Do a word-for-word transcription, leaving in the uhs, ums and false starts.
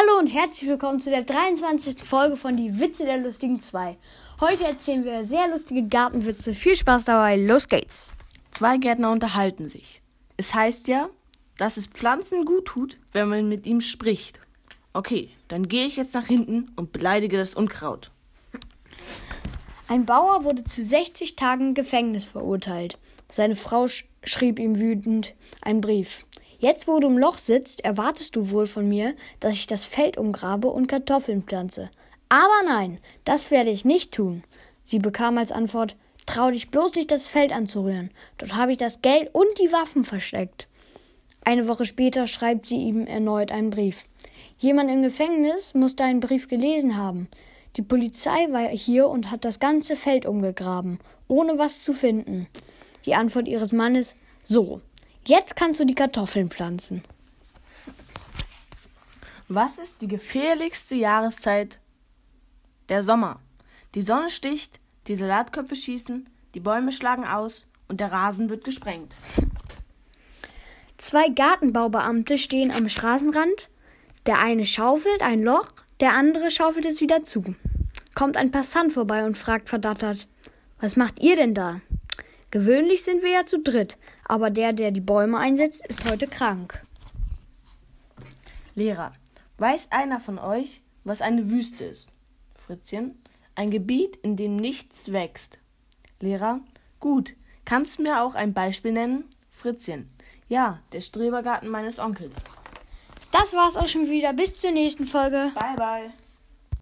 Hallo und herzlich willkommen zu der dreiundzwanzigsten Folge von Die Witze der lustigen zwei. Heute erzählen wir sehr lustige Gartenwitze. Viel Spaß dabei, los geht's. Zwei Gärtner unterhalten sich. Es heißt ja, dass es Pflanzen gut tut, wenn man mit ihm spricht. Okay, dann gehe ich jetzt nach hinten und beleidige das Unkraut. Ein Bauer wurde zu sechzig Tagen Gefängnis verurteilt. Seine Frau sch- schrieb ihm wütend einen Brief. Jetzt, wo du im Loch sitzt, erwartest du wohl von mir, dass ich das Feld umgrabe und Kartoffeln pflanze. Aber nein, das werde ich nicht tun. Sie bekam als Antwort, trau dich bloß nicht, das Feld anzurühren. Dort habe ich das Geld und die Waffen versteckt. Eine Woche später schreibt sie ihm erneut einen Brief. Jemand im Gefängnis muss deinen Brief gelesen haben. Die Polizei war hier und hat das ganze Feld umgegraben, ohne was zu finden. Die Antwort ihres Mannes, so. Jetzt kannst du die Kartoffeln pflanzen. Was ist die gefährlichste Jahreszeit? Der Sommer. Die Sonne sticht, die Salatköpfe schießen, die Bäume schlagen aus und der Rasen wird gesprengt. Zwei Gartenbaubeamte stehen am Straßenrand. Der eine schaufelt ein Loch, der andere schaufelt es wieder zu. Kommt ein Passant vorbei und fragt verdattert, was macht ihr denn da? Gewöhnlich sind wir ja zu dritt, aber der, der die Bäume einsetzt, ist heute krank. Lehrer. Weiß einer von euch, was eine Wüste ist? Fritzchen. Ein Gebiet, in dem nichts wächst. Lehrer. Gut. Kannst du mir auch ein Beispiel nennen? Fritzchen. Ja, der Strebergarten meines Onkels. Das war's auch schon wieder. Bis zur nächsten Folge. Bye, bye.